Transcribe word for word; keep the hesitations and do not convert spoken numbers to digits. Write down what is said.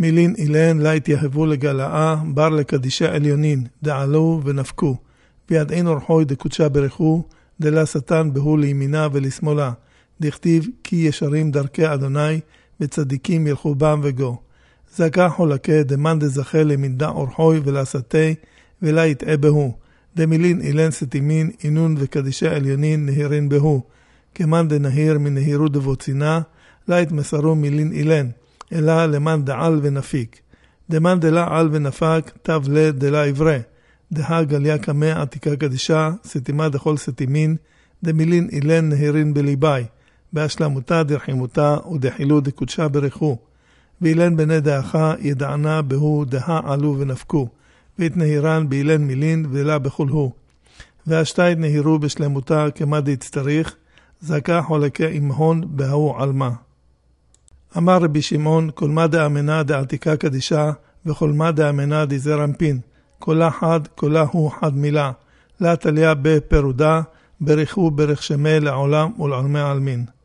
מילין אילן לה התייהבו לגלאה, בר לקדישה עליונין, דעלו ונפקו. ויד אין אורחוי דקודשה ברכו, דלה שטן בהו לימינה ולשמאלה. דכתיב כי ישרים דרכי אדוני, וצדיקים ילכו בם וגו. זכה חולקה דמן דזכה למנדה אורחוי ולעשתי, ולה יתאה בהו. דמילין אילן סתימין, אינון וקדישה עליונין נהירין בהו. כמן דנהיר מנהירו דבוצינה, לה יתמסרו מילין אילן, אלא למן דעל ונפיק. דמן דלה על ונפק, תב לה דלה עברה. דה גליה קמה עתיקה קדישה, סתימה דכל סתימין, דמילין אילן נהירין בליבי, בהשלמותה דרחימותה ודחילו דקודשה ברכו. ואילן בני דאחה ידענה בהו דה עלו ונפקו, והתנהירן באילן מילין ולה בכל הוא. והשתיים נהירו בשלמותה כמה דהצטריך, זכה חולקה אימהון בהוא עלמה. אמר רבי שמעון, כל מה דאמנה דעתיקה קדישה, וכל מה דאמנה דזר אנפין, כולה חד, כולה הוא חד מילה, לה תליה בפרודה, ברכו ברך שמה לעולם ולעלמי עלמין.